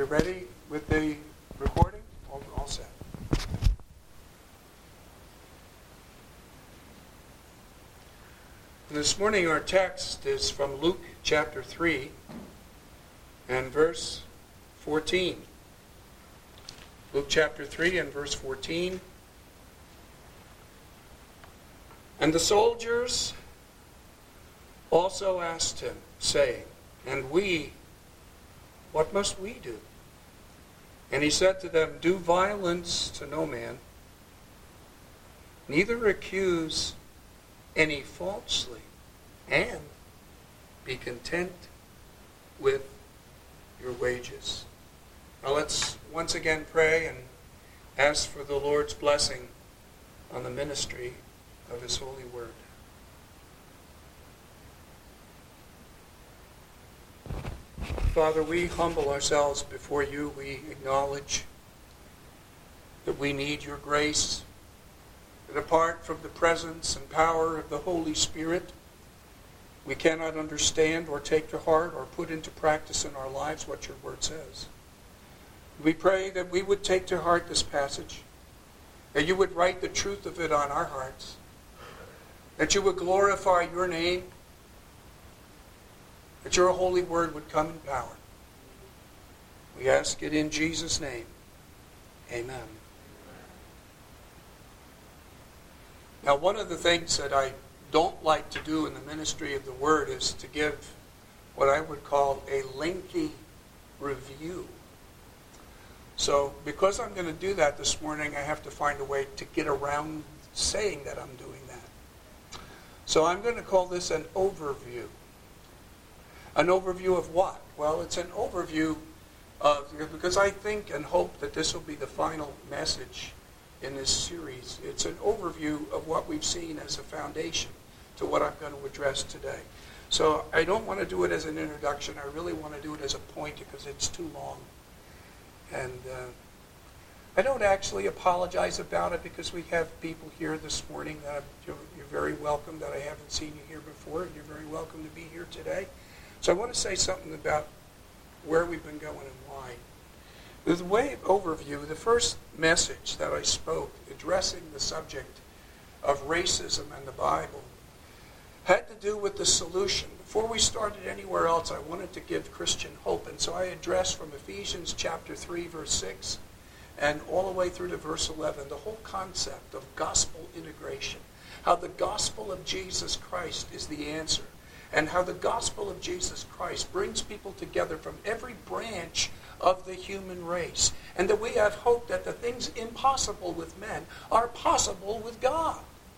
we ready with the recording? All set. This morning our text is from Luke chapter 3 and verse 14. Luke chapter 3 and verse 14. And the soldiers also asked him, saying, "And we, what must we do?" And he said to them, "Do violence to no man, neither accuse any falsely, and be content with your wages." Now let's once again pray and ask for the Lord's blessing on the ministry of His holy word. Father, we humble ourselves before you. We acknowledge that we need your grace, that apart from the presence and power of the Holy Spirit, we cannot understand or take to heart or put into practice in our lives what your word says. We pray that we would take to heart this passage, that you would write the truth of it on our hearts, that you would glorify your name, that your holy word would come in power. We ask it in Jesus' name. Amen. Now, one of the things that I don't like to do in the ministry of the word is to give what I would call a lengthy review. So, because I'm going to do that this morning, I have to find a way to get around saying that I'm doing that. So I'm going to call this an overview. An overview of what? Well, it's an overview of, because I think and hope that this will be the final message in this series. It's an overview of what we've seen as a foundation to what I'm going to address today. So I don't want to do it as an introduction. I really want to do it as a point because it's too long. And I don't actually apologize about it because we have people here this morning that you're very welcome, that I haven't seen you here before, and you're very welcome to be here today. So I want to say something about where we've been going and why. The way of overview, the first message that I spoke addressing the subject of racism and the Bible had to do with the solution. Before we started anywhere else, I wanted to give Christian hope. And so I addressed from Ephesians chapter 3, verse 6, and all the way through to verse 11, the whole concept of gospel integration. How the gospel of Jesus Christ is the answer. And how the gospel of Jesus Christ brings people together from every branch of the human race. And that we have hope that the things impossible with men are possible with God.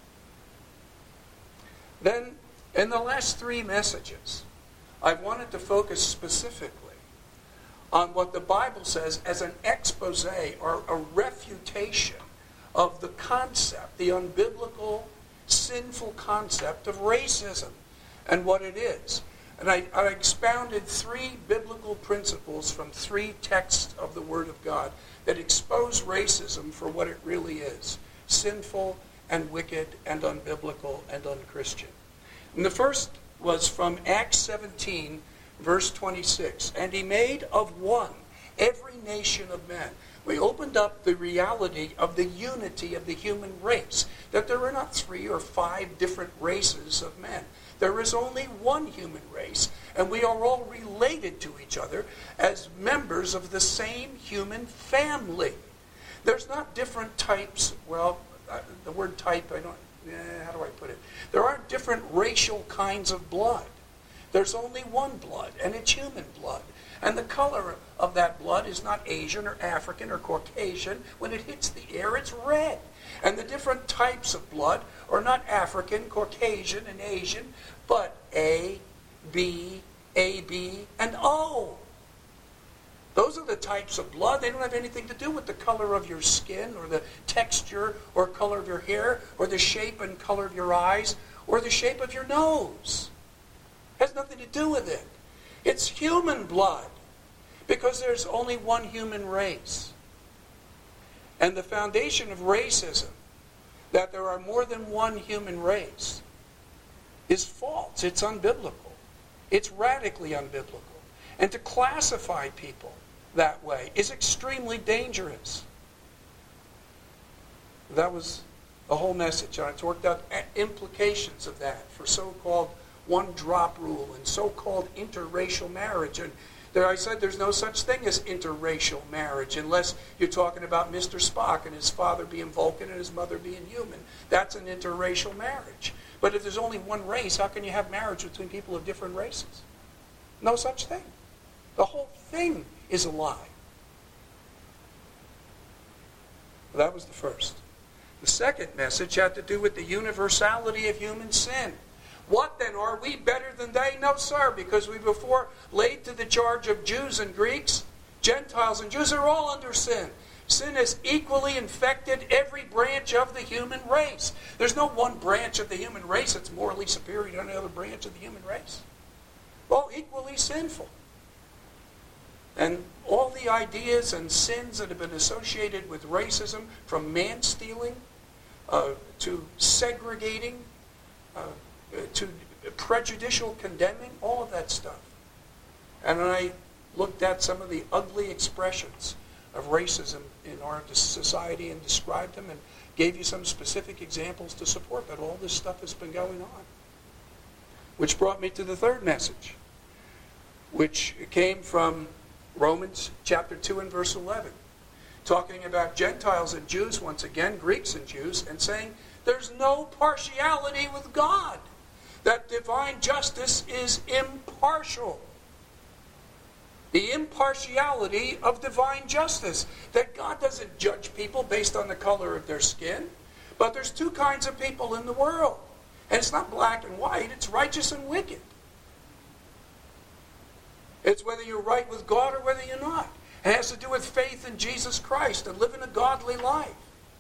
Then, in the last three messages, I wanted to focus specifically on what the Bible says as an expose or a refutation of the concept, the unbiblical, sinful concept of racism and what it is. And I expounded three biblical principles from three texts of the Word of God that expose racism for what it really is: sinful and wicked and unbiblical and unchristian. And the first was from Acts 17, verse 26. And he made of one every nation of men. We opened up the reality of the unity of the human race, that there are not 3 or 5 different races of men. There is only one human race, and we are all related to each other as members of the same human family. There's not different types. Well, the word type, how do I put it? There aren't different racial kinds of blood. There's only one blood, and it's human blood. And the color of that blood is not Asian or African or Caucasian. When it hits the air, it's red. And the different types of blood are not African, Caucasian, and Asian, but A, B, AB, and O. Those are the types of blood. They don't have anything to do with the color of your skin or the texture or color of your hair or the shape and color of your eyes or the shape of your nose. It has nothing to do with it. It's human blood because there's only one human race. And the foundation of racism, that there are more than one human race, is false. It's unbiblical. It's radically unbiblical. And to classify people that way is extremely dangerous. That was the whole message. And I worked out implications of that for so-called one-drop rule and so-called interracial marriage. And there I said there's no such thing as interracial marriage unless you're talking about Mr. Spock and his father being Vulcan and his mother being human. That's an interracial marriage. But if there's only one race, how can you have marriage between people of different races? No such thing. The whole thing is a lie. Well, that was the first. The second message had to do with the universality of human sin. What then? Are we better than they? No, sir, because we before laid to the charge of Jews and Greeks, Gentiles and Jews are all under sin. Sin has equally infected every branch of the human race. There's no one branch of the human race that's morally superior to any other branch of the human race. We're all equally sinful. And all the ideas and sins that have been associated with racism, from man-stealing to segregating, to prejudicial condemning, all of that stuff. And I looked at some of the ugly expressions of racism in our society and described them and gave you some specific examples to support that all this stuff has been going on. Which brought me to the third message, which came from Romans chapter 2 and verse 11, talking about Gentiles and Jews, once again, Greeks and Jews, and saying there's no partiality with God, that divine justice is impartial. The impartiality of divine justice, that God doesn't judge people based on the color of their skin, but there's two kinds of people in the world, and it's not black and white, it's righteous and wicked. It's whether you're right with God or whether you're not. It has to do with faith in Jesus Christ and living a godly life.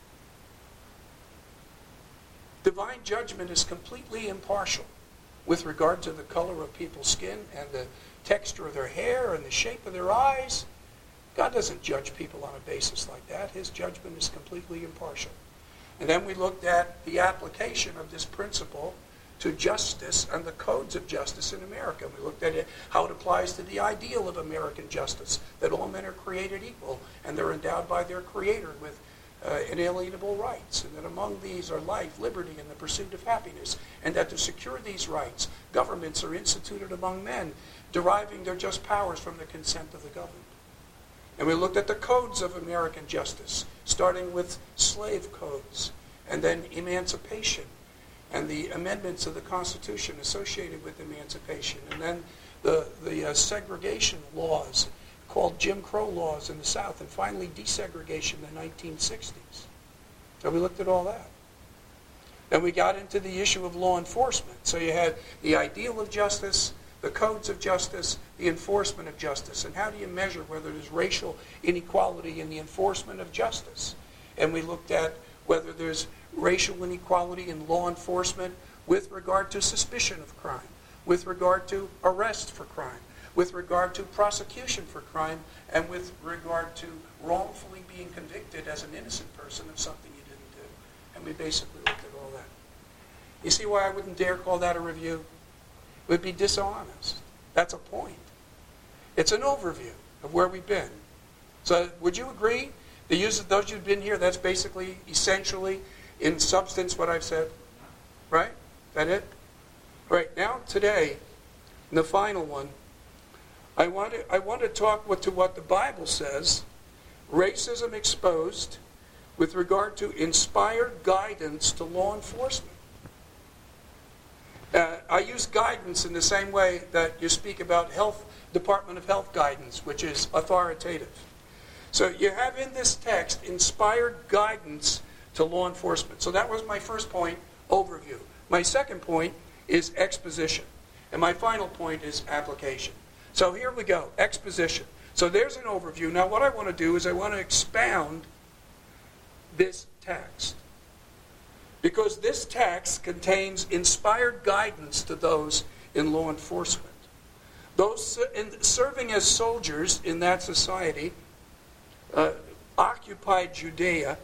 Divine judgment is completely impartial with regard to the color of people's skin and the texture of their hair and the shape of their eyes. God doesn't judge people on a basis like that. His judgment is completely impartial. And then we looked at the application of this principle to justice and the codes of justice in America. We looked at it, how it applies to the ideal of American justice, that all men are created equal and they're endowed by their Creator with inalienable rights, and that among these are life, liberty, and the pursuit of happiness, and that to secure these rights, governments are instituted among men, deriving their just powers from the consent of the governed. And we looked at the codes of American justice, starting with slave codes, and then emancipation, and the amendments of the Constitution associated with emancipation, and then the segregation laws called Jim Crow laws in the South, and finally desegregation in the 1960s. So we looked at all that. Then we got into the issue of law enforcement. So you had the ideal of justice, the codes of justice, the enforcement of justice, and how do you measure whether there's racial inequality in the enforcement of justice? And we looked at whether there's racial inequality in law enforcement with regard to suspicion of crime, with regard to arrest for crime, with regard to prosecution for crime, and with regard to wrongfully being convicted as an innocent person of something you didn't do. And we basically looked at all that. You see why I wouldn't dare call that a review? It would be dishonest. That's a point. It's an overview of where we've been. So would you agree? Those who've been here, that's basically, essentially, in substance what I've said? Right? Is that it? All right, now today, in the final one, I want to talk to what the Bible says, racism exposed, with regard to inspired guidance to law enforcement. I use guidance in the same way that you speak about Department of Health guidance, which is authoritative. So you have in this text inspired guidance to law enforcement. So that was my first point, overview. My second point is exposition. And my final point is application. So here we go, exposition. So there's an overview. Now what I want to do is I want to expound this text. Because this text contains inspired guidance to those in law enforcement. Those serving as soldiers in that society, occupied Judea,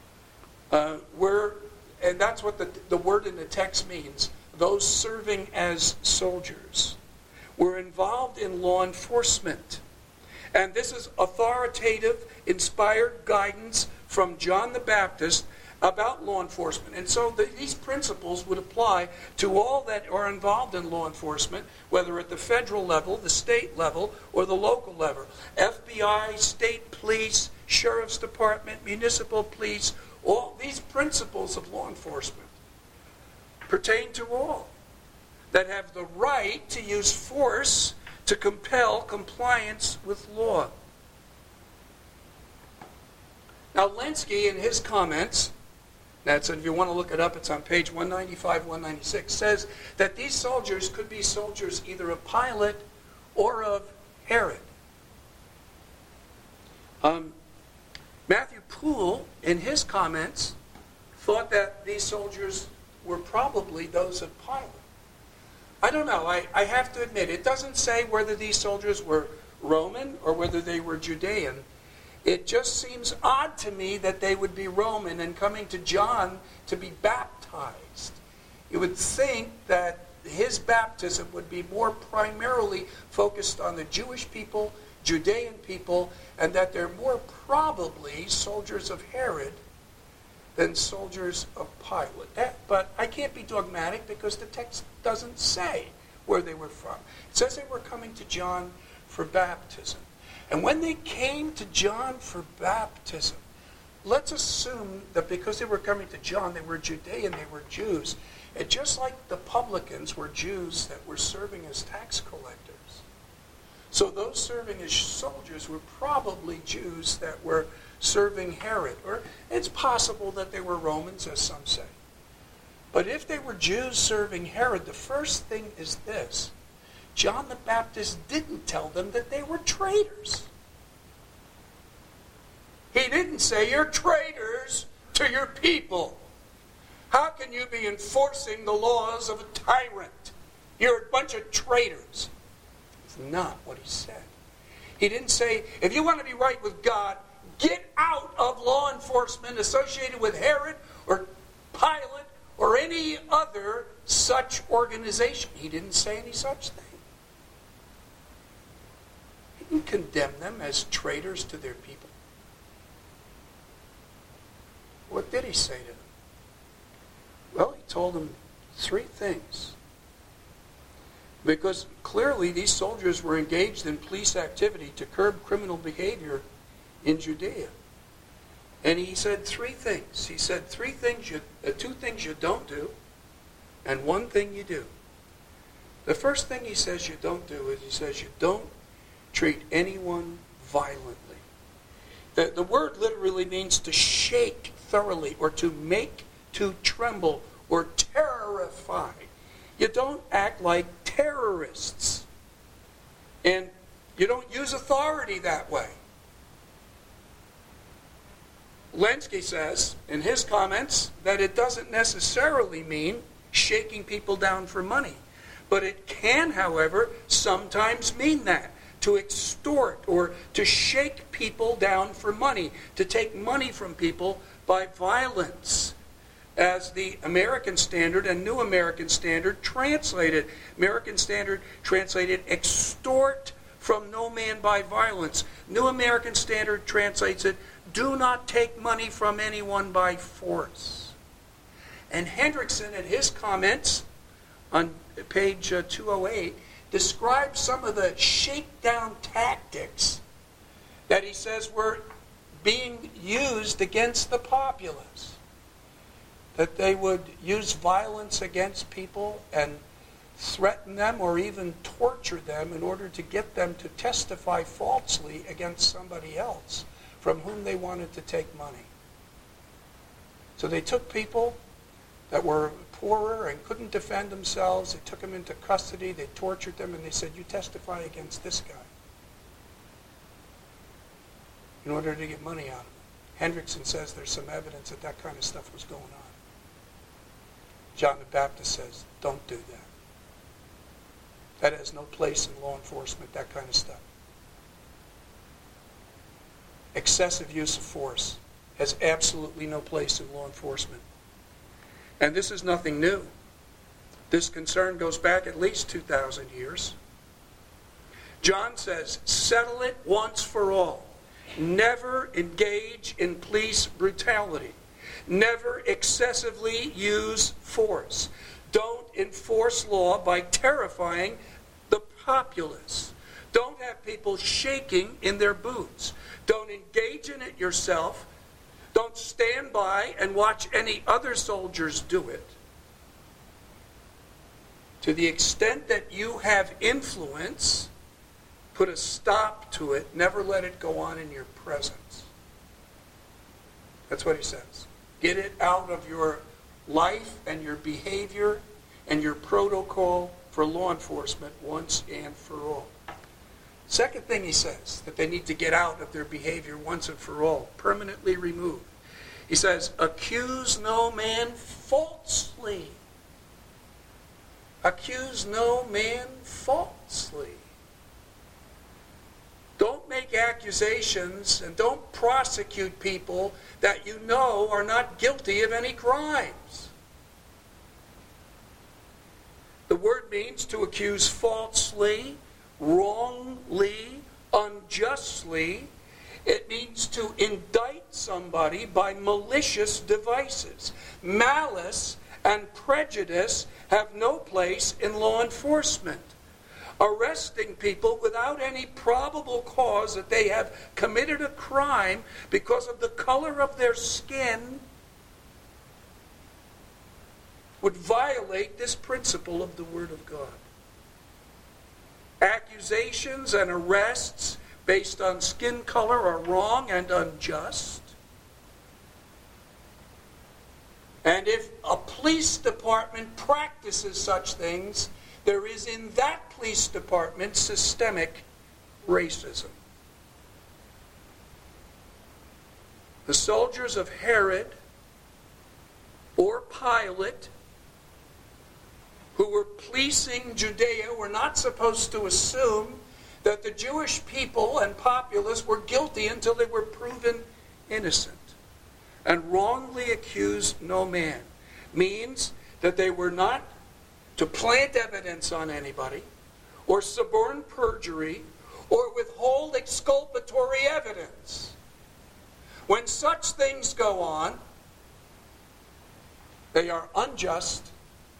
and that's what the word in the text means, those serving as soldiers were involved in law enforcement. And this is authoritative, inspired guidance from John the Baptist about law enforcement. And so these principles would apply to all that are involved in law enforcement, whether at the federal level, the state level, or the local level. FBI, state police, sheriff's department, municipal police, all these principles of law enforcement pertain to all that have the right to use force to compel compliance with law. Now, Lenski, in his comments, that's, if you want to look it up, it's on page 195, 196, says that these soldiers could be soldiers either of Pilate or of Herod. Matthew Poole, in his comments, thought that these soldiers were probably those of Pilate. I don't know. I have to admit, it doesn't say whether these soldiers were Roman or whether they were Judean. It just seems odd to me that they would be Roman and coming to John to be baptized. You would think that his baptism would be more primarily focused on the Jewish people, Judean people, and that they're more probably soldiers of Herod than soldiers of Pilate. But I can't be dogmatic because the text doesn't say where they were from. It says they were coming to John for baptism. And when they came to John for baptism, let's assume that because they were coming to John, they were Judean, they were Jews. And just like the publicans were Jews that were serving as tax collectors. So those serving as soldiers were probably Jews that were serving Herod. Or it's possible that they were Romans, as some say. But if they were Jews serving Herod, the first thing is this. John the Baptist didn't tell them that they were traitors. He didn't say, you're traitors to your people. How can you be enforcing the laws of a tyrant? You're a bunch of traitors. It's not what he said. He didn't say, if you want to be right with God, get out of law enforcement associated with Herod or Pilate or any other such organization. He didn't say any such thing. He didn't condemn them as traitors to their people. What did he say to them? Well, he told them three things. Because clearly these soldiers were engaged in police activity to curb criminal behavior in Judea. And he said three things. He said two things you don't do, and one thing you do. The first thing he says you don't do is he says you don't treat anyone violently. The word literally means to shake thoroughly, or to make to tremble, or terrify. You don't act like terrorists. And you don't use authority that way. Lenski says, in his comments, that it doesn't necessarily mean shaking people down for money. But it can, however, sometimes mean that. To extort or to shake people down for money. To take money from people by violence. As the American Standard and New American Standard translated. American Standard translated extort from no man by violence. New American Standard translates it, do not take money from anyone by force. And Hendrickson, in his comments on page 208, describes some of the shakedown tactics that he says were being used against the populace. That they would use violence against people and threaten them or even torture them in order to get them to testify falsely against somebody else from whom they wanted to take money. So they took people that were poorer and couldn't defend themselves. They took them into custody. They tortured them, and they said, you testify against this guy in order to get money out of him. Hendrickson says there's some evidence that that kind of stuff was going on. John the Baptist says, don't do that. That has no place in law enforcement, that kind of stuff. Excessive use of force has absolutely no place in law enforcement. And this is nothing new. This concern goes back at least 2,000 years. John says, settle it once for all. Never engage in police brutality. Never excessively use force. Don't enforce law by terrifying the populace. Don't have people shaking in their boots. Don't engage in it yourself. Don't stand by and watch any other soldiers do it. To the extent that you have influence, put a stop to it. Never let it go on in your presence. That's what he says. Get it out of your life and your behavior and your protocol for law enforcement once and for all. Second thing he says that they need to get out of their behavior once and for all, permanently removed. He says, accuse no man falsely. Accuse no man falsely. Don't make accusations and don't prosecute people that you know are not guilty of any crimes. The word means to accuse falsely, wrongly, unjustly. It means to indict somebody by malicious devices. Malice and prejudice have no place in law enforcement. Arresting people without any probable cause that they have committed a crime because of the color of their skin would violate this principle of the Word of God. Accusations and arrests based on skin color are wrong and unjust. And if a police department practices such things, there is in that police department systemic racism. The soldiers of Herod or Pilate who were policing Judea were not supposed to assume that the Jewish people and populace were guilty until they were proven innocent. And wrongly accuse no man means that they were not to plant evidence on anybody, or suborn perjury, or withhold exculpatory evidence. When such things go on, they are unjust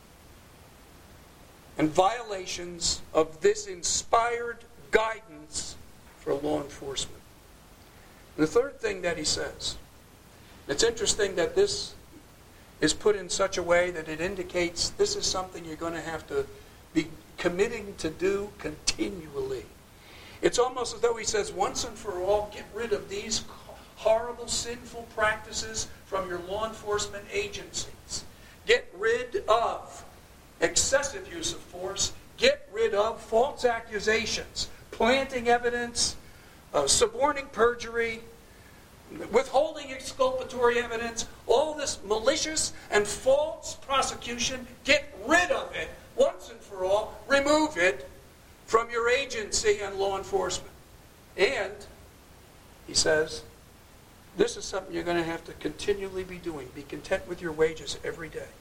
and violations of this inspired guidance for law enforcement. The third thing that he says, it's interesting that this is put in such a way that it indicates this is something you're going to have to be committing to do continually. It's almost as though he says, once and for all, get rid of these horrible, sinful practices from your law enforcement agencies. Get rid of excessive use of force. Get rid of false accusations, planting evidence, suborning perjury, withholding exculpatory evidence, all this malicious and false prosecution. Get rid of it once and for all. Remove it from your agency and law enforcement. And, he says, this is something you're going to have to continually be doing. Be content with your wages every day.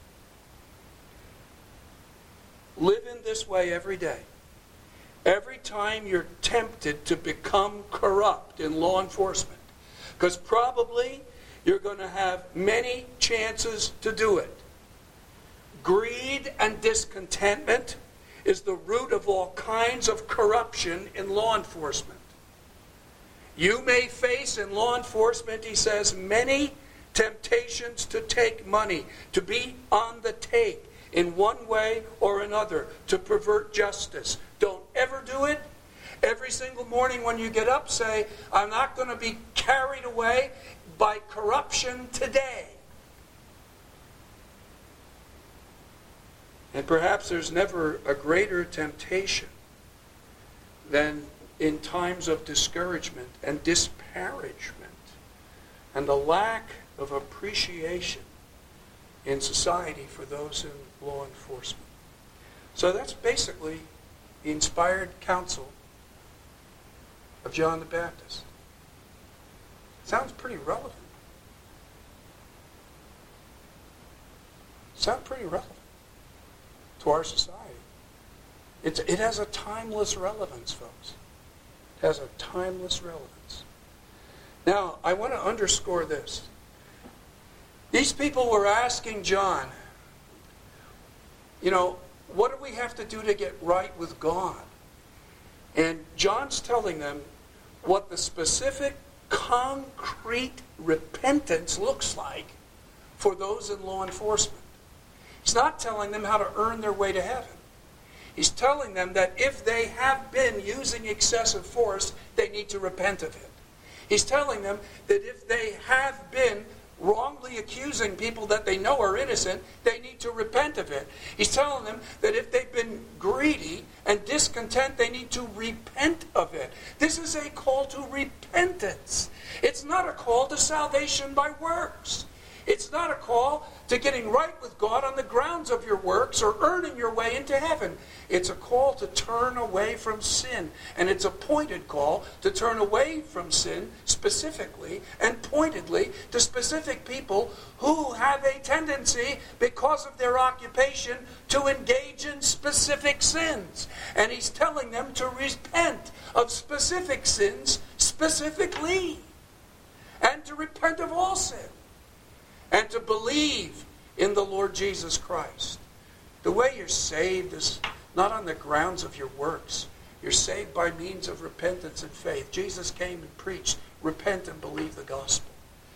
Live in this way every day. Every time you're tempted to become corrupt in law enforcement, because probably you're going to have many chances to do it. Greed and discontentment is the root of all kinds of corruption in law enforcement. You may face in law enforcement, he says, many temptations to take money, to be on the take in one way or another, to pervert justice. Don't ever do it. Every single morning when you get up, say, I'm not going to be carried away by corruption today. And perhaps there's never a greater temptation than in times of discouragement and disparagement and the lack of appreciation in society for those in law enforcement. So that's basically the inspired counsel of John the Baptist. Sounds pretty relevant. Sounds pretty relevant to our society. It has a timeless relevance, folks. It has a timeless relevance. Now, I want to underscore this. These people were asking John, what do we have to do to get right with God? And John's telling them what the specific, concrete repentance looks like for those in law enforcement. He's not telling them how to earn their way to heaven. He's telling them that if they have been using excessive force, they need to repent of it. He's telling them that if they have been wrongly accusing people that they know are innocent, they need to repent of it. He's telling them that if they've been greedy and discontent, they need to repent of it. This is a call to repentance. It's not a call to salvation by works. It's not a call to getting right with God on the grounds of your works or earning your way into heaven. It's a call to turn away from sin. And it's a pointed call to turn away from sin specifically and pointedly to specific people who have a tendency, because of their occupation, to engage in specific sins. And he's telling them to repent of specific sins specifically. And to repent of all sin. And to believe in the Lord Jesus Christ. The way you're saved is not on the grounds of your works. You're saved by means of repentance and faith. Jesus came and preached, repent and believe the gospel.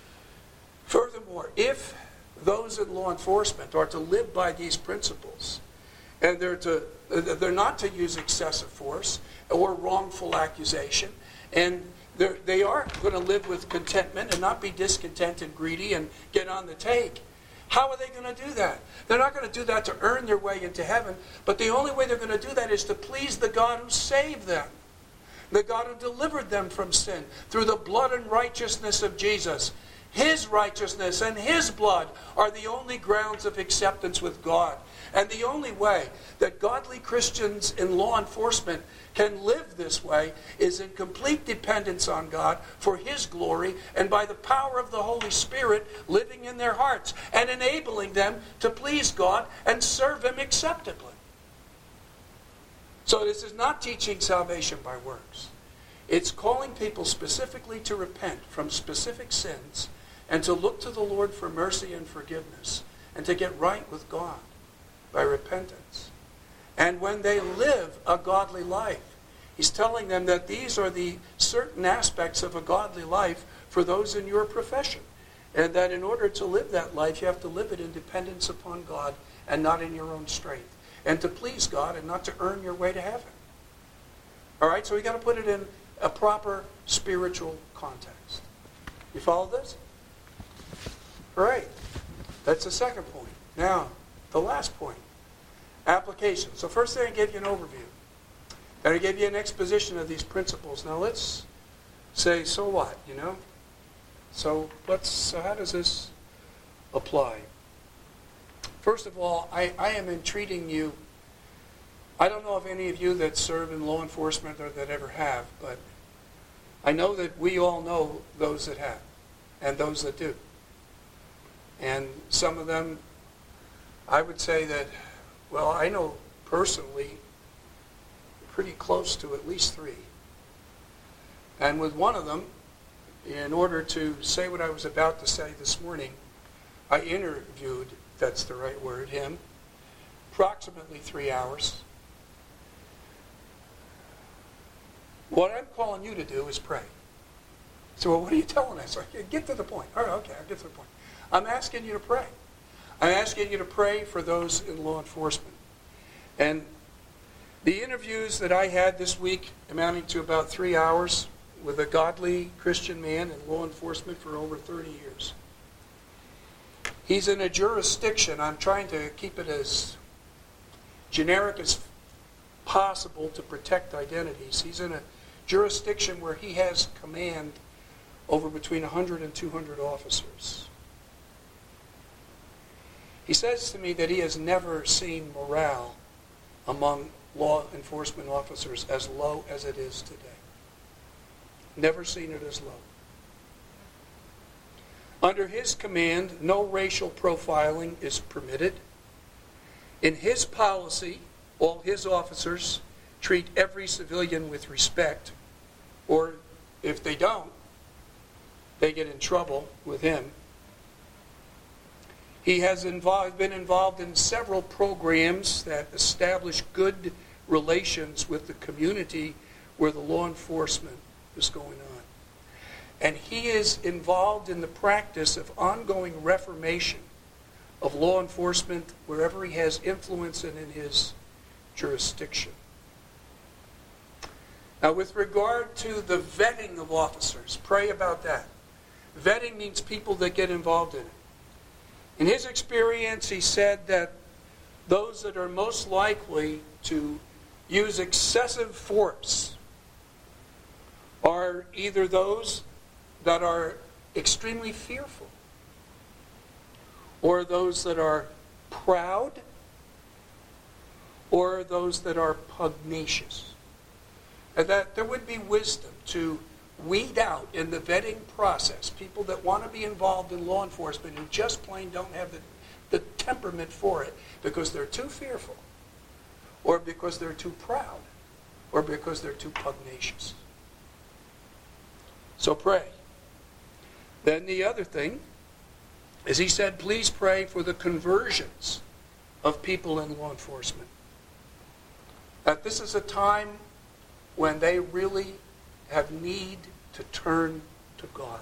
Furthermore, if those in law enforcement are to live by these principles, and they're not to use excessive force or wrongful accusation, and they are going to live with contentment and not be discontent and greedy and get on the take. How are they going to do that? They're not going to do that to earn their way into heaven, but the only way they're going to do that is to please the God who saved them, the God who delivered them from sin through the blood and righteousness of Jesus. His righteousness and His blood are the only grounds of acceptance with God. And the only way that godly Christians in law enforcement can live this way is in complete dependence on God for His glory and by the power of the Holy Spirit living in their hearts and enabling them to please God and serve Him acceptably. So this is not teaching salvation by works. It's calling people specifically to repent from specific sins and to look to the Lord for mercy and forgiveness and to get right with God by repentance. And when they live a godly life, he's telling them that these are the certain aspects of a godly life for those in your profession. And that in order to live that life, you have to live it in dependence upon God and not in your own strength. And to please God and not to earn your way to heaven. All right, so we got to put it in a proper spiritual context. You follow this? All right, that's the second point. Now, the last point. Application. So first thing, I gave you an overview. Then I gave you an exposition of these principles. Now let's say, so what, So how does this apply? First of all, I am entreating you. I don't know of any of you that serve in law enforcement or that ever have, but I know that we all know those that have and those that do. And some of them, I would say that, I know personally pretty close to at least 3. And with one of them, in order to say what I was about to say this morning, I interviewed, if that's the right word, him, approximately 3 hours. What I'm calling you to do is pray. So, what are you telling us? Get to the point. All right, okay, I'll get to the point. I'm asking you to pray. I'm asking you to pray for those in law enforcement. And the interviews that I had this week, amounting to about 3 hours, with a godly Christian man in law enforcement for over 30 years. He's in a jurisdiction, I'm trying to keep it as generic as possible to protect identities. He's in a jurisdiction where he has command over between 100 and 200 officers. He says to me that he has never seen morale among law enforcement officers as low as it is today. Never seen it as low. Under his command, no racial profiling is permitted. In his policy, all his officers treat every civilian with respect. or if they don't, they get in trouble with him. He has been involved in several programs that establish good relations with the community where the law enforcement is going on. And he is involved in the practice of ongoing reformation of law enforcement wherever he has influence and in his jurisdiction. Now, with regard to the vetting of officers, pray about that. Vetting means people that get involved in it. In his experience, he said that those that are most likely to use excessive force are either those that are extremely fearful, or those that are proud, or those that are pugnacious. And that there would be wisdom to weed out in the vetting process people that want to be involved in law enforcement who just plain don't have the temperament for it because they're too fearful, or because they're too proud, or because they're too pugnacious. So pray. Then the other thing is he said, please pray for the conversions of people in law enforcement. That this is a time when they really have need to turn to God.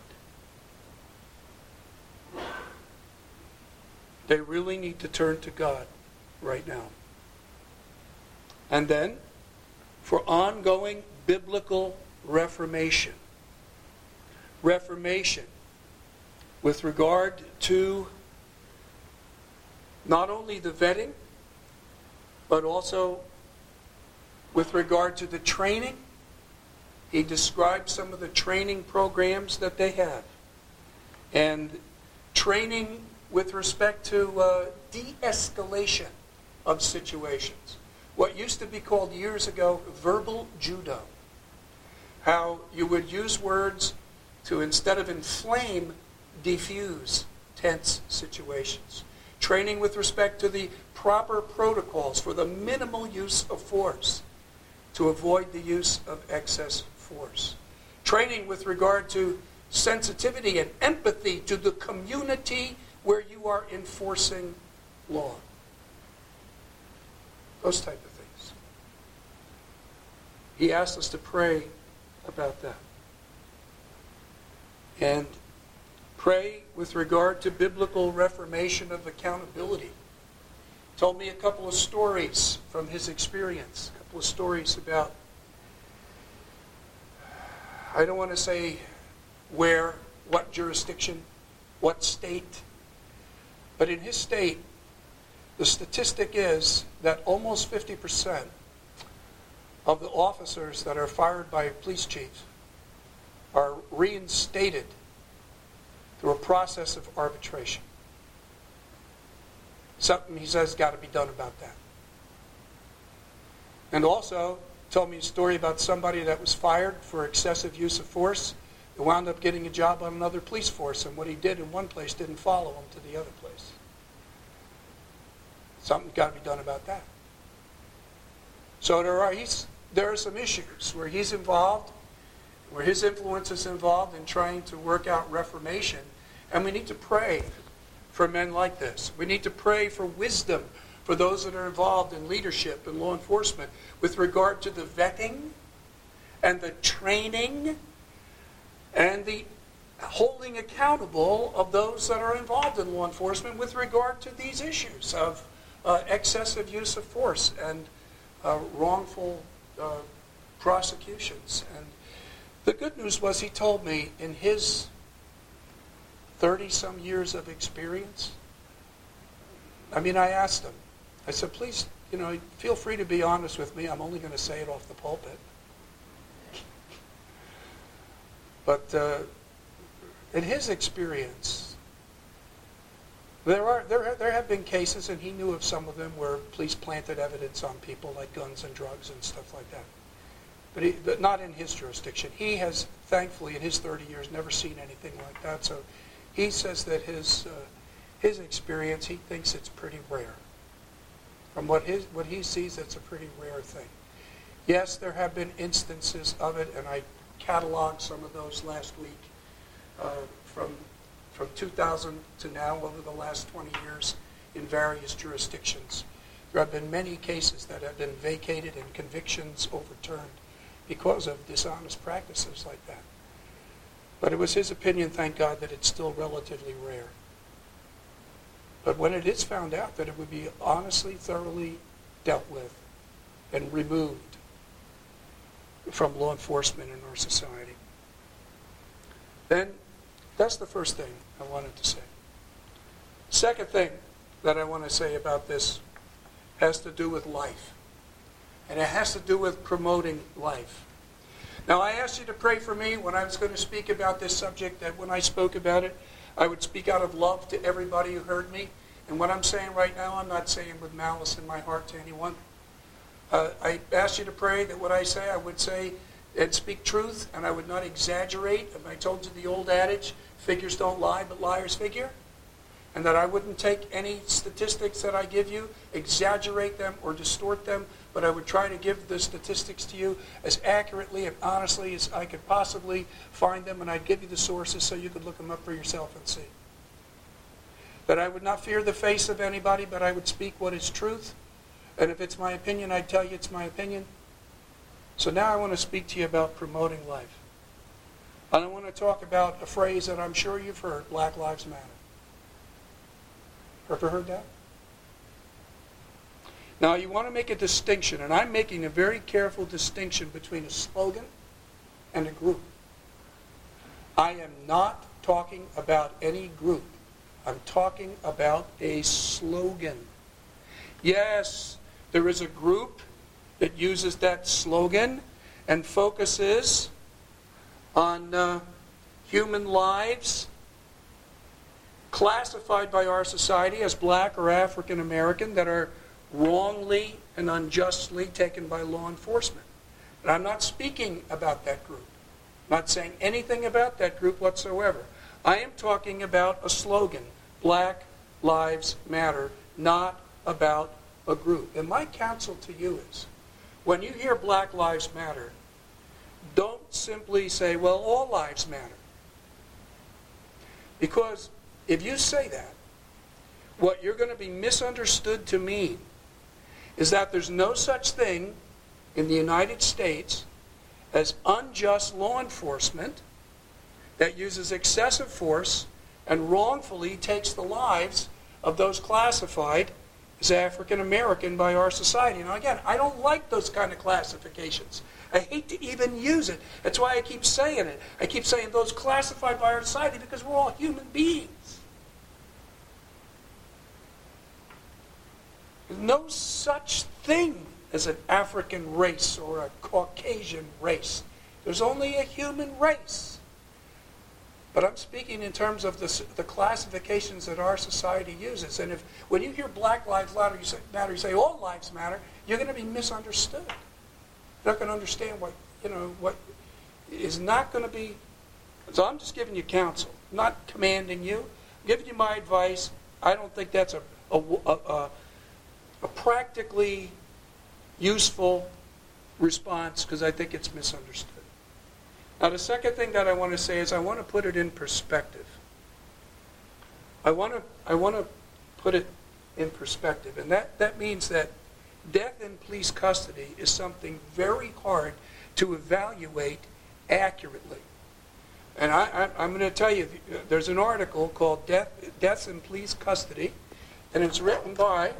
They really need to turn to God right now. And then, for ongoing biblical reformation. Reformation with regard to not only the vetting, but also with regard to the training. He described some of the training programs that they have. And training with respect to de-escalation of situations. What used to be called years ago verbal judo. How you would use words to, instead of inflame, diffuse tense situations. Training with respect to the proper protocols for the minimal use of force to avoid the use of excess force. Training with regard to sensitivity and empathy to the community where you are enforcing law. Those type of things. He asked us to pray about that. And pray with regard to biblical reformation of accountability. He told me a couple of stories from his experience. A couple of stories about, I don't want to say where, what jurisdiction, what state, but in his state, the statistic is that almost 50% of the officers that are fired by police chiefs are reinstated through a process of arbitration. Something, he says, got to be done about that. And also told me a story about somebody that was fired for excessive use of force who wound up getting a job on another police force, and what he did in one place didn't follow him to the other place. Something's got to be done about that. So there are some issues where he's involved, where his influence is involved in trying to work out reformation. And we need to pray for men like this. We need to pray for wisdom for those that are involved in leadership and law enforcement with regard to the vetting and the training and the holding accountable of those that are involved in law enforcement with regard to these issues of excessive use of force and wrongful prosecutions. And the good news was, he told me, in his 30-some years of experience, I asked him, I said, please, feel free to be honest with me. I'm only going to say it off the pulpit. But in his experience, there have been cases, and he knew of some of them, where police planted evidence on people, like guns and drugs and stuff like that. But not in his jurisdiction. He has, thankfully, in his 30 years, never seen anything like that. So he says that his experience, he thinks it's pretty rare. From what he sees, it's a pretty rare thing. Yes, there have been instances of it, and I cataloged some of those last week from 2000 to now, over the last 20 years in various jurisdictions. There have been many cases that have been vacated and convictions overturned because of dishonest practices like that. But it was his opinion, thank God, that it's still relatively rare. But when it is found out, that it would be honestly, thoroughly dealt with and removed from law enforcement in our society. Then, that's the first thing I wanted to say. Second thing that I want to say about this has to do with life. And it has to do with promoting life. Now, I asked you to pray for me when I was going to speak about this subject, that when I spoke about it, I would speak out of love to everybody who heard me. And what I'm saying right now, I'm not saying with malice in my heart to anyone. I asked you to pray that what I say, I would say and speak truth, and I would not exaggerate. And I told you the old adage, figures don't lie, but liars figure. And that I wouldn't take any statistics that I give you, exaggerate them or distort them, but I would try to give the statistics to you as accurately and honestly as I could possibly find them, and I'd give you the sources so you could look them up for yourself and see. That I would not fear the face of anybody, but I would speak what is truth. And if it's my opinion, I'd tell you it's my opinion. So now I want to speak to you about promoting life. And I want to talk about a phrase that I'm sure you've heard, Black Lives Matter. Ever heard that? Now you want to make a distinction, and I'm making a very careful distinction between a slogan and a group. I am not talking about any group. I'm talking about a slogan. Yes, there is a group that uses that slogan and focuses on human lives classified by our society as black or African American that are wrongly and unjustly taken by law enforcement. And I'm not speaking about that group. I'm not saying anything about that group whatsoever. I am talking about a slogan, Black Lives Matter, not about a group. And my counsel to you is, when you hear Black Lives Matter, don't simply say, well, all lives matter. Because if you say that, what you're going to be misunderstood to mean is that there's no such thing in the United States as unjust law enforcement that uses excessive force and wrongfully takes the lives of those classified as African American by our society. Now again, I don't like those kind of classifications. I hate to even use it. That's why I keep saying it. I keep saying those classified by our society because we're all human beings. There's no such thing as an African race or a Caucasian race. There's only a human race. But I'm speaking in terms of the classifications that our society uses. And if when you hear Black Lives Matter, you say all lives matter, you're going to be misunderstood. You're not going to understand what is not going to be. So I'm just giving you counsel, not commanding you. I'm giving you my advice. I don't think that's a practically useful response because I think it's misunderstood. Now the second thing that I want to say is I want to put it in perspective. I want to put it in perspective, and that means that death in police custody is something very hard to evaluate accurately. And I'm going to tell you, there's an article called Deaths in Police Custody, and it's written by,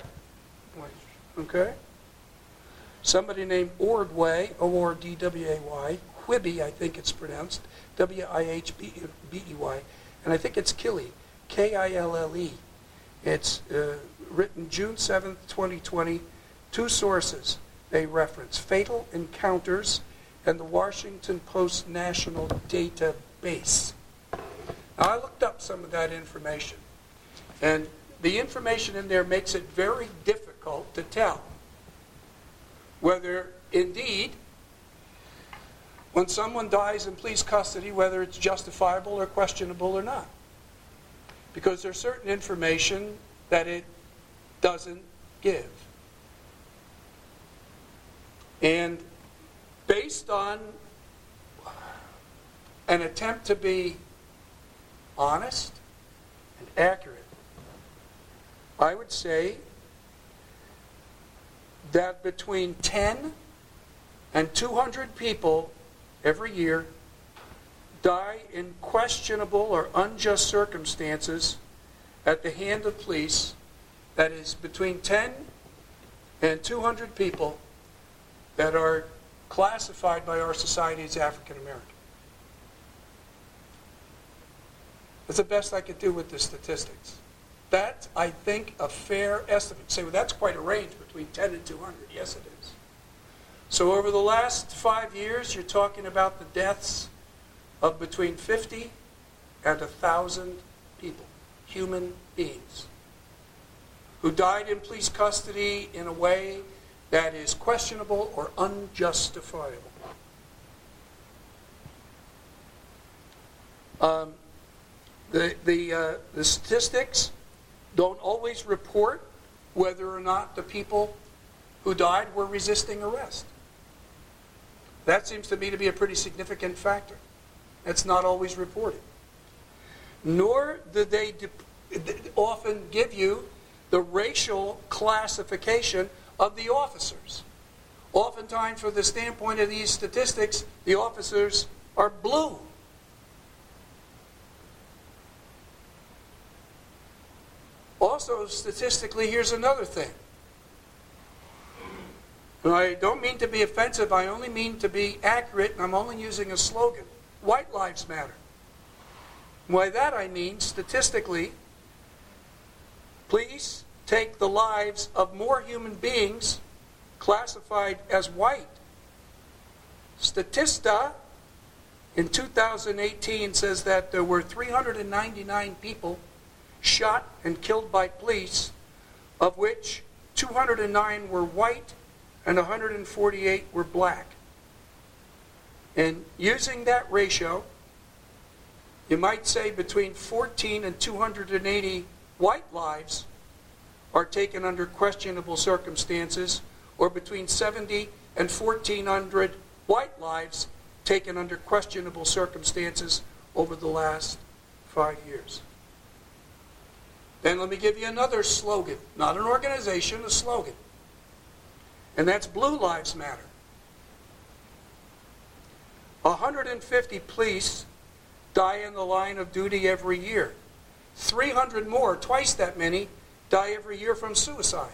somebody named Ordway, O-R-D-W-A-Y, Whibby, I think it's pronounced, W-I-H-B-E-Y, and I think it's Kille, K-I-L-L-E. It's written June 7th, 2020. Two sources they reference, Fatal Encounters and the Washington Post National Database. Now, I looked up some of that information, and the information in there makes it very difficult to tell whether indeed when someone dies in police custody, whether it's justifiable or questionable or not. Because there's certain information that it doesn't give. And based on and attempt to be honest and accurate, I would say that between 10 and 200 people every year die in questionable or unjust circumstances at the hand of police. That is, between 10 and 200 people that are classified by our society as African American. That's the best I could do with the statistics. That's, I think, a fair estimate. You say, well, that's quite a range between 10 and 200. Yes, it is. So over the last 5 years, you're talking about the deaths of between 50 and 1,000 people, human beings, who died in police custody in a way that is questionable or unjustifiable. The statistics don't always report whether or not the people who died were resisting arrest. That seems to me to be a pretty significant factor. It's not always reported. Nor do they often give you the racial classification of the officers. Oftentimes, from the standpoint of these statistics, the officers are blue. Also, statistically, here's another thing. And I don't mean to be offensive, I only mean to be accurate, and I'm only using a slogan. White lives matter. By that I mean, statistically, please take the lives of more human beings classified as white. Statista in 2018 says that there were 399 people shot and killed by police, of which 209 were white and 148 were black. And using that ratio, you might say between 14 and 280 white lives are taken under questionable circumstances, or between 70 and 1,400 white lives taken under questionable circumstances over the last 5 years. Then let me give you another slogan, not an organization, a slogan. And that's Blue Lives Matter. 150 police die in the line of duty every year. 300 more, twice that many, die every year from suicide.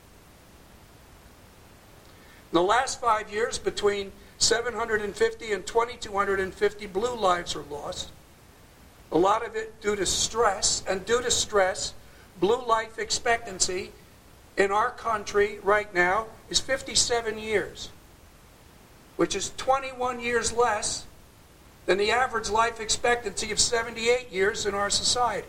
In the last 5 years, between 750 and 2,250 blue lives were lost. A lot of it due to stress, and due to stress, blue life expectancy in our country right now is 57 years, which is 21 years less than the average life expectancy of 78 years in our society.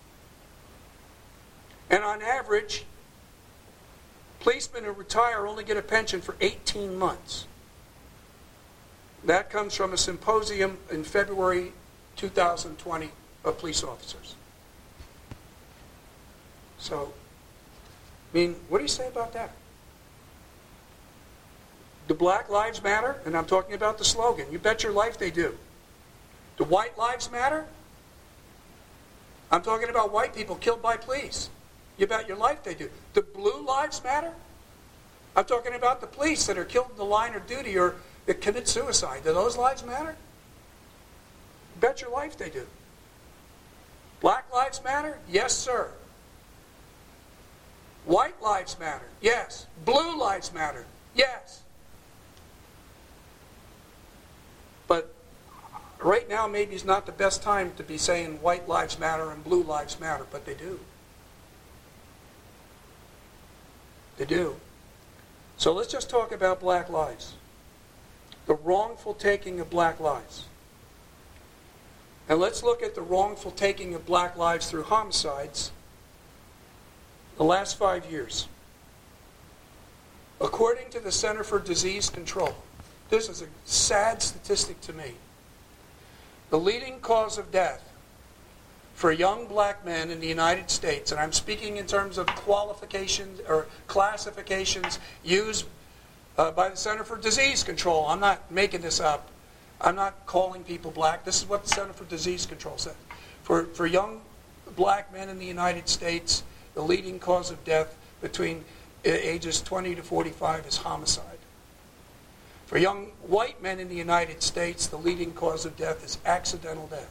And on average, policemen who retire only get a pension for 18 months. That comes from a symposium in February 2020 of police officers. So, I mean, what do you say about that? Do Black Lives Matter? And I'm talking about the slogan. You bet your life they do. Do White Lives Matter? I'm talking about white people killed by police. You bet your life they do. Do Blue Lives Matter? I'm talking about the police that are killed in the line of duty or that commit suicide. Do those lives matter? Bet your life they do. Black Lives Matter? Yes, sir. White Lives Matter? Yes. Blue Lives Matter? Yes. But right now maybe is not the best time to be saying white lives matter and blue lives matter, but they do. They do. So let's just talk about black lives. The wrongful taking of black lives. And let's look at the wrongful taking of black lives through homicides the last 5 years. According to the Center for Disease Control, this is a sad statistic to me. The leading cause of death for young black men in the United States, and I'm speaking in terms of qualifications or classifications used by the Center for Disease Control. I'm not making this up. I'm not calling people black. This is what the Center for Disease Control said. For young black men in the United States, the leading cause of death between ages 20 to 45 is homicide. For young white men in the United States, the leading cause of death is accidental death.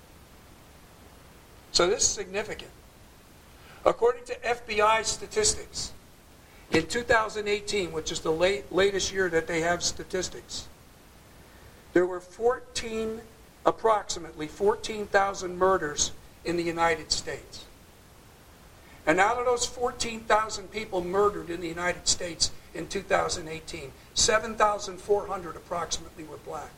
So this is significant. According to FBI statistics, in 2018, which is the latest year that they have statistics, there were approximately 14,000 murders in the United States. And out of those 14,000 people murdered in the United States in 2018, 7,400 approximately were black.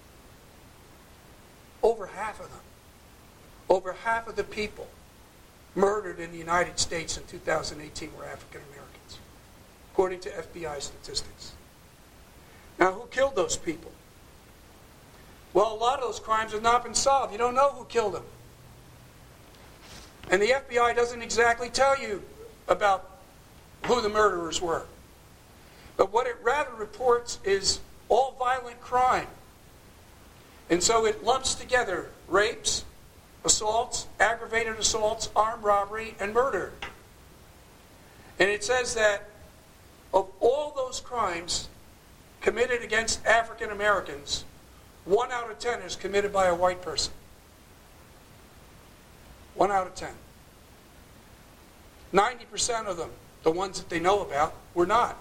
Over half of them. Over half of the people murdered in the United States in 2018 were African Americans, according to FBI statistics. Now, who killed those people? Well, a lot of those crimes have not been solved. You don't know who killed them. And the FBI doesn't exactly tell you about who the murderers were. But what it rather reports is all violent crime. And so it lumps together rapes, assaults, aggravated assaults, armed robbery, and murder. And it says that of all those crimes committed against African Americans, 1 out of 10 is committed by a white person. 1 out of 10. 90% of them, the ones that they know about, were not.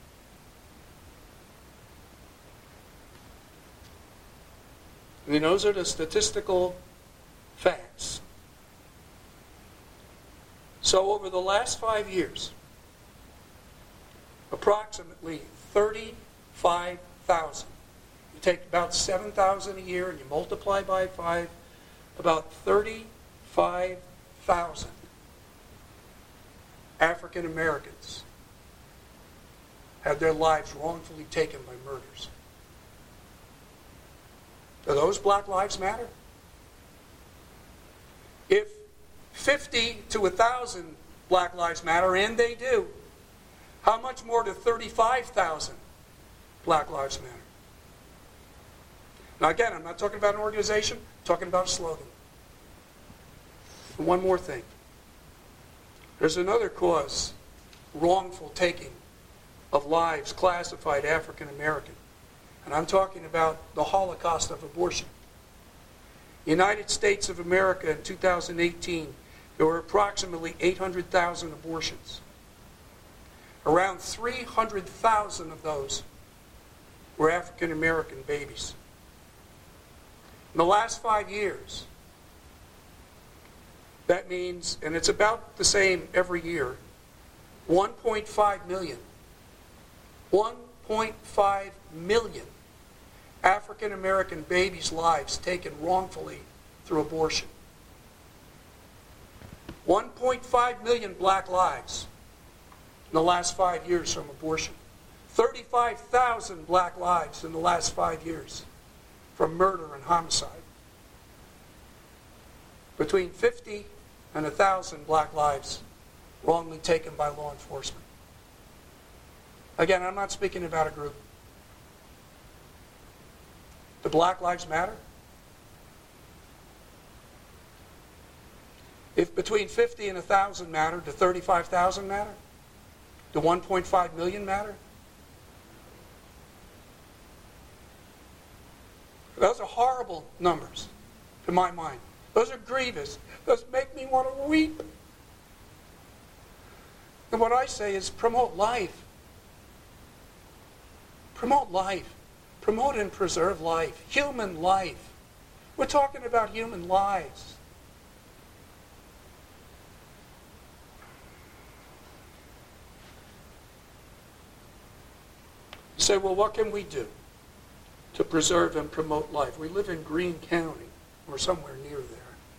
I mean, those are the statistical facts. So over the last 5 years, approximately 35,000. You take about 7,000 a year and you multiply by 5, about 35,000 African Americans had their lives wrongfully taken by murders. Do those Black Lives matter? If 50 to 1,000 Black Lives matter, and they do, how much more do 35,000 Black Lives matter? Now again, I'm not talking about an organization, I'm talking about a slogan. And one more thing. There's another cause, wrongful taking of lives classified African American. And I'm talking about the Holocaust of abortion. United States of America in 2018, there were approximately 800,000 abortions. Around 300,000 of those were African American babies. In the last 5 years, that means, and it's about the same every year, 1.5 million. 1.5 million African American babies' lives taken wrongfully through abortion. 1.5 million black lives in the last 5 years from abortion. 35,000 black lives in the last 5 years from murder and homicide. Between 50 and 1,000 black lives wrongly taken by law enforcement. Again, I'm not speaking about a group. Do Black Lives matter? If between 50 and 1,000 matter, do 35,000 matter? Do 1.5 million matter? Those are horrible numbers, to my mind. Those are grievous. Those make me want to weep. And what I say is promote life. Promote life. Promote and preserve life. Human life. We're talking about human lives. You say, well, what can we do to preserve and promote life? We live in Greene County, or somewhere near there.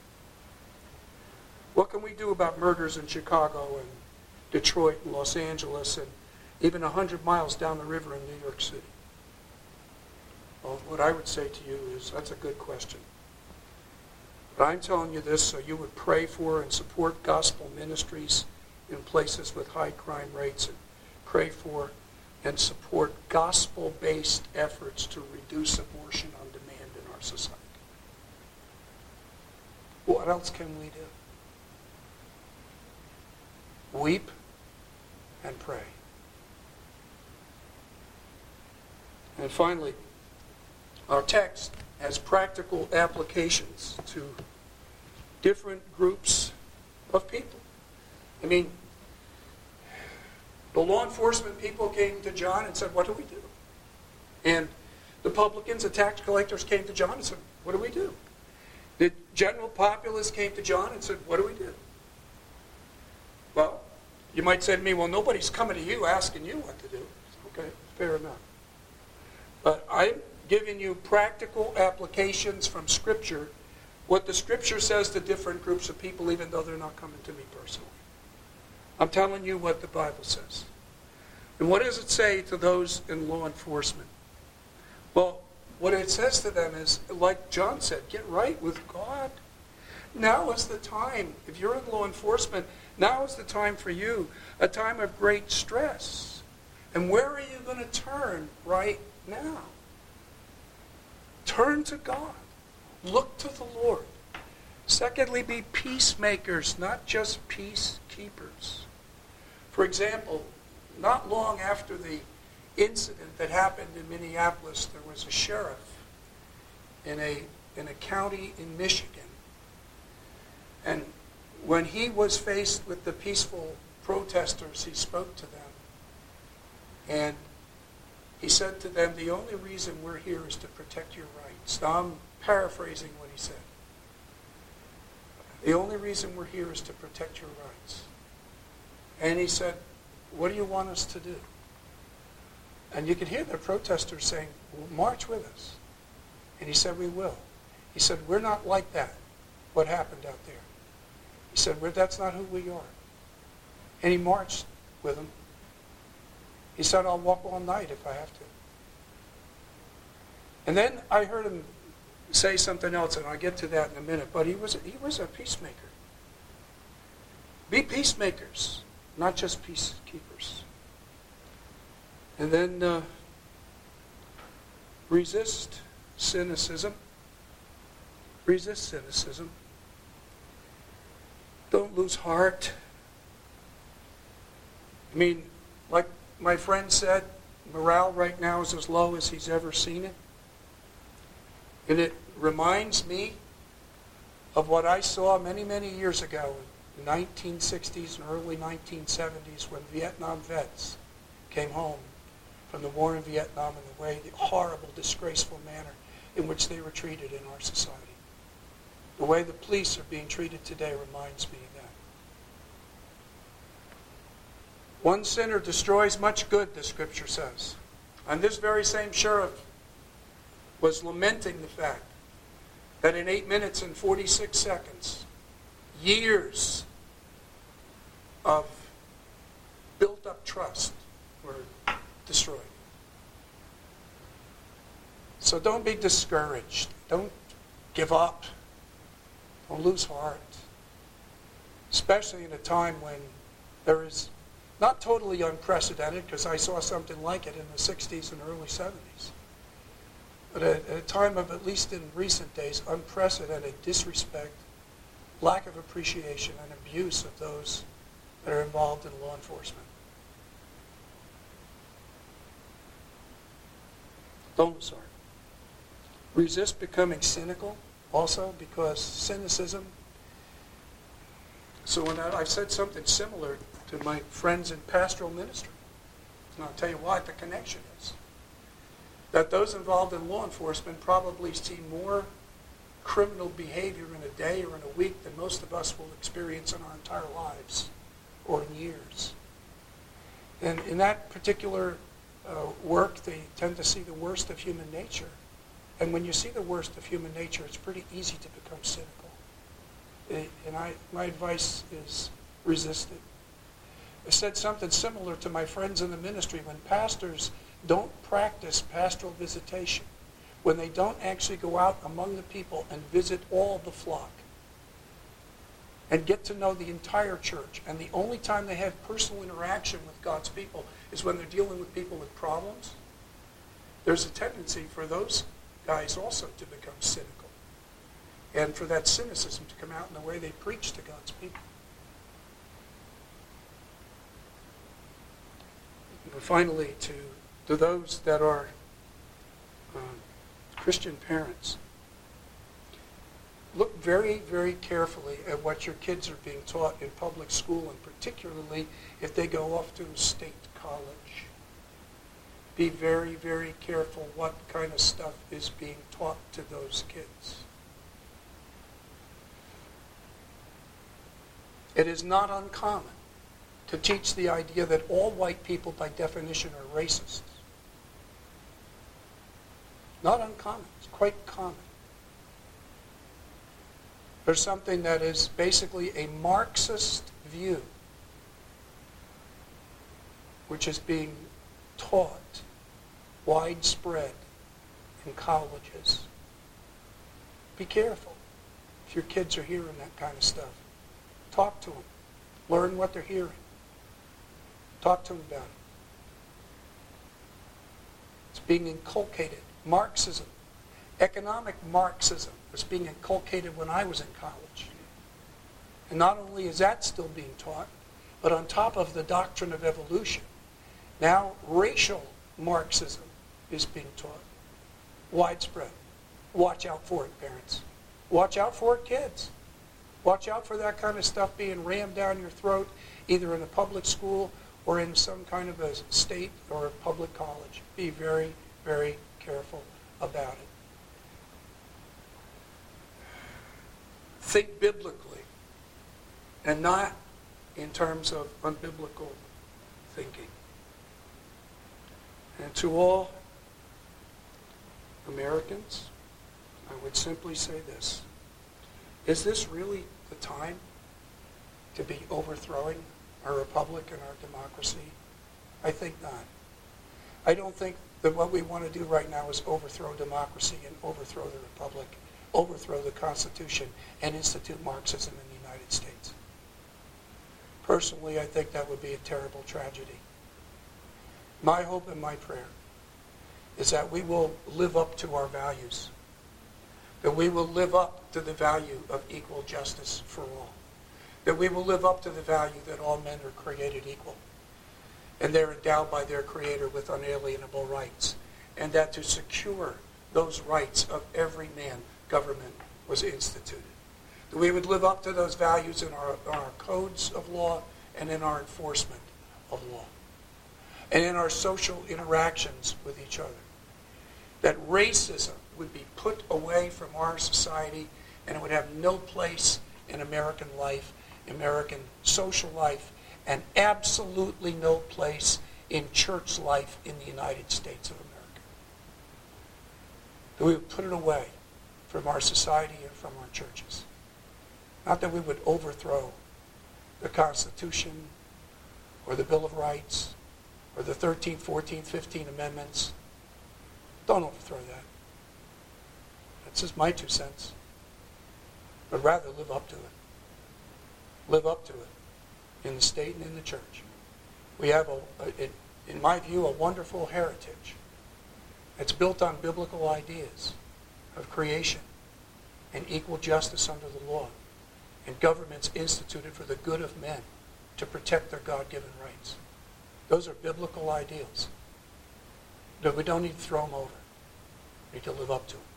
What can we do about murders in Chicago and Detroit and Los Angeles and even 100 miles down the river in New York City? Well, what I would say to you is, that's a good question. But I'm telling you this so you would pray for and support gospel ministries in places with high crime rates, and pray for and support gospel-based efforts to reduce abortion on demand. society. What else can we do? Weep and pray. And finally, our text has practical applications to different groups of people. I mean, the law enforcement people came to John and said, what do we do? And the publicans, the tax collectors came to John and said, what do we do? The general populace came to John and said, what do we do? Well, you might say to me, well, nobody's coming to you asking you what to do. Okay, fair enough. But I'm giving you practical applications from Scripture, what the Scripture says to different groups of people, even though they're not coming to me personally. I'm telling you what the Bible says. And what does it say to those in law enforcement? Well, what it says to them is, like John said, get right with God. Now is the time. If you're in law enforcement, now is the time for you, a time of great stress. And where are you going to turn right now? Turn to God. Look to the Lord. Secondly, be peacemakers, not just peacekeepers. For example, not long after the incident that happened in Minneapolis, there was a sheriff in a county in Michigan. And when he was faced with the peaceful protesters, he spoke to them. And he said to them, the only reason we're here is to protect your rights. Now I'm paraphrasing what he said. The only reason we're here is to protect your rights. And he said, what do you want us to do? And you could hear the protesters saying, well, march with us. And he said, we will. He said, we're not like that, what happened out there. He said, that's not who we are. And he marched with them. He said, I'll walk all night if I have to. And then I heard him say something else, and I'll get to that in a minute. But he was a peacemaker. Be peacemakers, not just peacekeepers. And then resist cynicism. Resist cynicism. Don't lose heart. I mean, like my friend said, morale right now is as low as he's ever seen it. And it reminds me of what I saw many, many years ago in the 1960s and early 1970s when Vietnam vets came home from the war in Vietnam and the horrible, disgraceful manner in which they were treated in our society. The way the police are being treated today reminds me of that. One sinner destroys much good, the Scripture says. And this very same sheriff was lamenting the fact that in 8 minutes and 46 seconds, years of built-up trust were destroyed. So don't be discouraged. Don't give up. Don't lose heart. Especially in a time when there is not totally unprecedented, because I saw something like it in the 60s and early 70s. But at a time of, at least in recent days, unprecedented disrespect, lack of appreciation, and abuse of those that are involved in law enforcement. Don't lose heart. Resist becoming cynical also, because cynicism. So when I said something similar to my friends in pastoral ministry, and I'll tell you why the connection is. That those involved in law enforcement probably see more criminal behavior in a day or in a week than most of us will experience in our entire lives or in years. And in that particular work, they tend to see the worst of human nature. And when you see the worst of human nature, it's pretty easy to become cynical. And my advice is resist it. I said something similar to my friends in the ministry. When pastors don't practice pastoral visitation, when they don't actually go out among the people and visit all the flock and get to know the entire church, and the only time they have personal interaction with God's people is when they're dealing with people with problems, there's a tendency for those guys also to become cynical, and for that cynicism to come out in the way they preach to God's people. And finally, to those that are Christian parents, look very, very carefully at what your kids are being taught in public school, and particularly if they go off to a state college. Be very, very careful what kind of stuff is being taught to those kids. It is not uncommon to teach the idea that all white people by definition are racists. Not uncommon. It's quite common. There's something that is basically a Marxist view, which is being taught widespread in colleges. Be careful if your kids are hearing that kind of stuff. Talk to them. Learn what they're hearing. Talk to them about it. It's being inculcated. Marxism, economic Marxism, was being inculcated when I was in college. And not only is that still being taught, but on top of the doctrine of evolution, now racial Marxism is being taught. Widespread. Watch out for it, parents. Watch out for it, kids. Watch out for that kind of stuff being rammed down your throat, either in a public school or in some kind of a state or a public college. Be very, very careful about it. Think biblically and not in terms of unbiblical thinking. And to all Americans, I would simply say this. Is this really the time to be overthrowing our republic and our democracy? I think not. I don't think that what we want to do right now is overthrow democracy and overthrow the republic, overthrow the Constitution, and institute Marxism in the United States. Personally, I think that would be a terrible tragedy. My hope and my prayer is that we will live up to our values, that we will live up to the value of equal justice for all, that we will live up to the value that all men are created equal, and they're endowed by their Creator with unalienable rights, and that to secure those rights of every man, government was instituted. That we would live up to those values in our codes of law and in our enforcement of law, and in our social interactions with each other. That racism would be put away from our society, and it would have no place in American life, American social life, and absolutely no place in church life in the United States of America. That we would put it away from our society and from our churches. Not that we would overthrow the Constitution or the Bill of Rights or the 13th, 14th, 15th Amendments. Don't overthrow that. That's just my 2 cents. But rather live up to it. Live up to it in the state and in the church. We have, in my view, a wonderful heritage. It's built on biblical ideas of creation and equal justice under the law, and governments instituted for the good of men to protect their God-given rights. Those are biblical ideals. But we don't need to throw them over. We need to live up to them.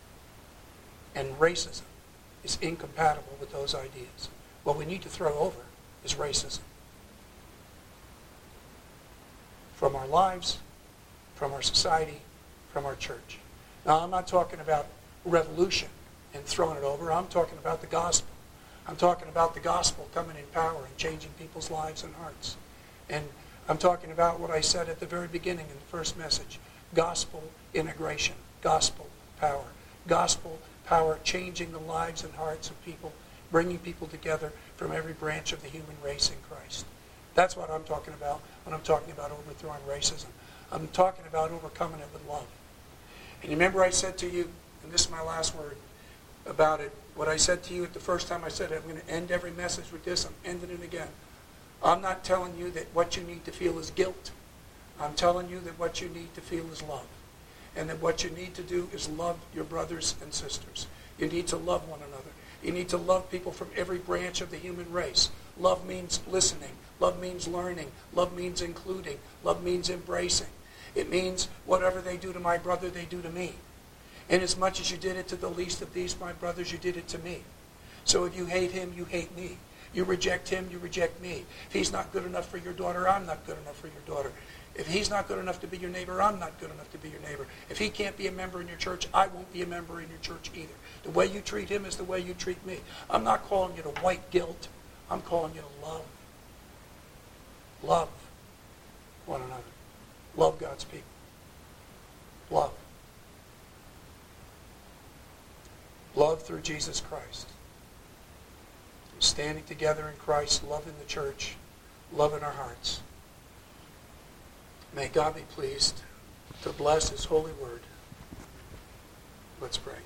And racism is incompatible with those ideas. What we need to throw over is racism. From our lives, from our society, from our church. Now, I'm not talking about revolution and throwing it over. I'm talking about the gospel. I'm talking about the gospel coming in power and changing people's lives and hearts. And I'm talking about what I said at the very beginning in the first message. Gospel integration. Gospel power. Gospel power changing the lives and hearts of people, bringing people together from every branch of the human race in Christ. That's what I'm talking about when I'm talking about overthrowing racism. I'm talking about overcoming it with love. And you remember I said to you, and this is my last word about it, what I said to you at the first time I said it, I'm going to end every message with this, I'm ending it again. I'm not telling you that what you need to feel is guilt. I'm telling you that what you need to feel is love. And that what you need to do is love your brothers and sisters. You need to love one another. You need to love people from every branch of the human race. Love means listening. Love means learning. Love means including. Love means embracing. It means whatever they do to my brother, they do to me. And as much as you did it to the least of these, my brothers, you did it to me. So if you hate him, you hate me. You reject him, you reject me. If he's not good enough for your daughter, I'm not good enough for your daughter. If he's not good enough to be your neighbor, I'm not good enough to be your neighbor. If he can't be a member in your church, I won't be a member in your church either. The way you treat him is the way you treat me. I'm not calling you to white guilt. I'm calling you to love. Love one another. Love God's people. Love. Love through Jesus Christ. Standing together in Christ, love in the church, love in our hearts. May God be pleased to bless his holy word. Let's pray.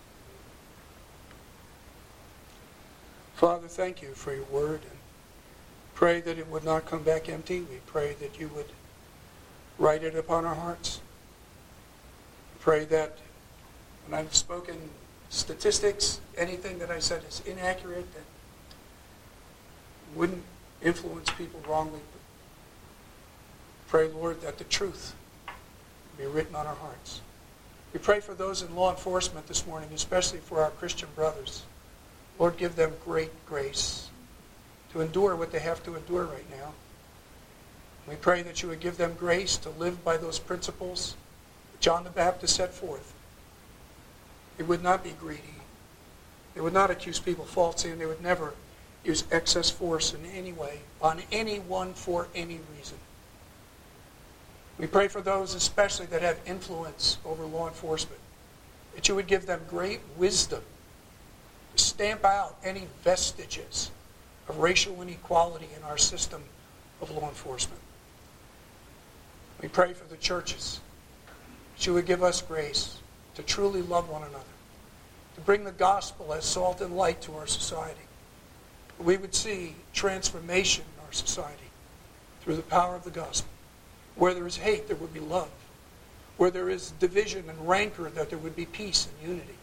Father, thank you for your word, and pray that it would not come back empty. We pray that you would write it upon our hearts. Pray that when I've spoken statistics, anything that I said is inaccurate, that wouldn't influence people wrongly. Pray, Lord, that the truth be written on our hearts. We pray for those in law enforcement this morning, especially for our Christian brothers. Lord, give them great grace to endure what they have to endure right now. We pray that you would give them grace to live by those principles that John the Baptist set forth. They would not be greedy. They would not accuse people falsely, and they would never use excess force in any way on anyone for any reason. We pray for those especially that have influence over law enforcement, that you would give them great wisdom to stamp out any vestiges of racial inequality in our system of law enforcement. We pray for the churches, that you would give us grace to truly love one another, to bring the gospel as salt and light to our society. We would see transformation in our society through the power of the gospel. Where there is hate, there would be love. Where there is division and rancor, that there would be peace and unity.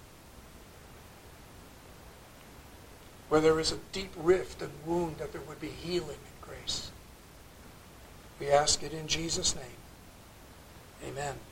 Where there is a deep rift and wound, that there would be healing and grace. We ask it in Jesus' name. Amen.